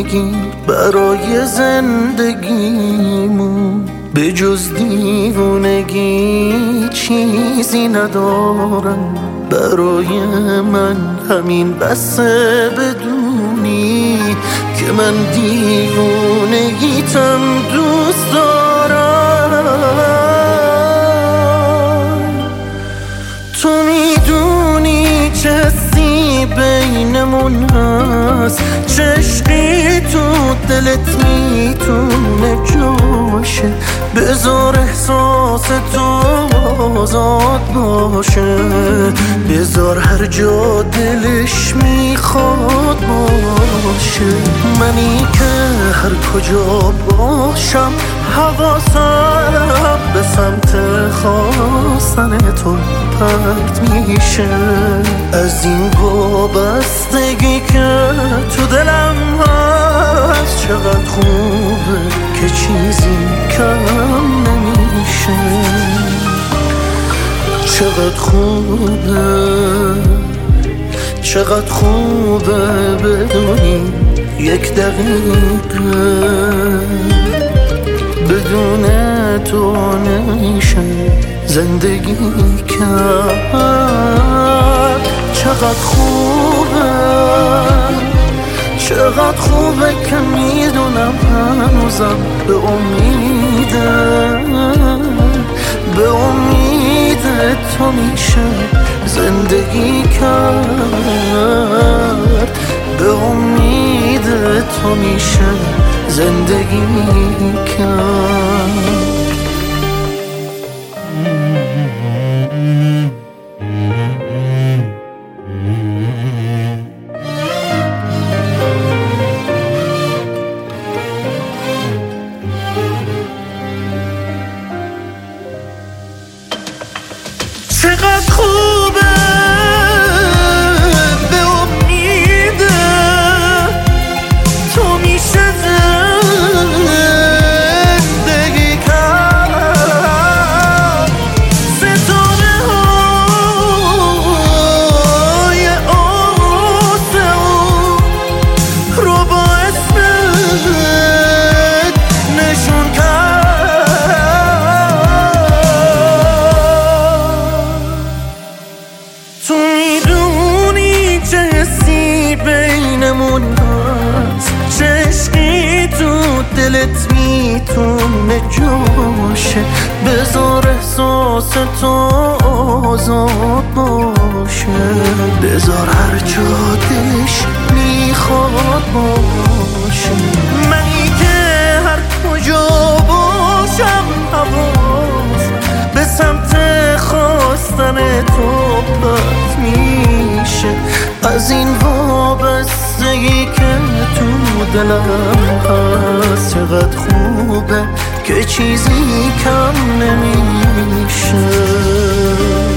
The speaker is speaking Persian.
میگی برای زندگیمون به جز دیوونگی چیزی ندارم. برای من همین بسه بدونی که من دیوونگیتم دوست دارم. تو میدونی چه حسی بینمون هست، چه عشقی تو دلت میتونه جاشه. بذار احساس تو آزاد باشه، بذار هر جا دلش میخواد باشه. منی که هر کجا باشم حواسم به سمت خواستن تو پرت میشه. از این وابستگی که تو دلم هست چقدر خوبه که چیزی کم نمیشه. چقدر خوبه، چقدر خوبه بدونی یک دقیقه بدون تو نمیشه زندگی کرد. چقدر خوبه، چقدر خوبه که میدونم هنوزم به امید تو میشه زندگی کرد. به امید تو میشه زندگی کرد. چقدر خوبه به امید تو میشه زندگی کرد. ستاره های آسمون رو با اسمت نشون تو میدونی چه حسی بینمون هست، چه عشقی تو دلت میتونه جاشه. بذار احساس تو آزاد باشه، بذار هر جا دلش میخواد باشه. منی که هر کجا باشم حواس به سمت خواستن تو پرت میشه. از این وابستگی که تو دلم هست چقدر خوبه که چیزی کم نمیشه.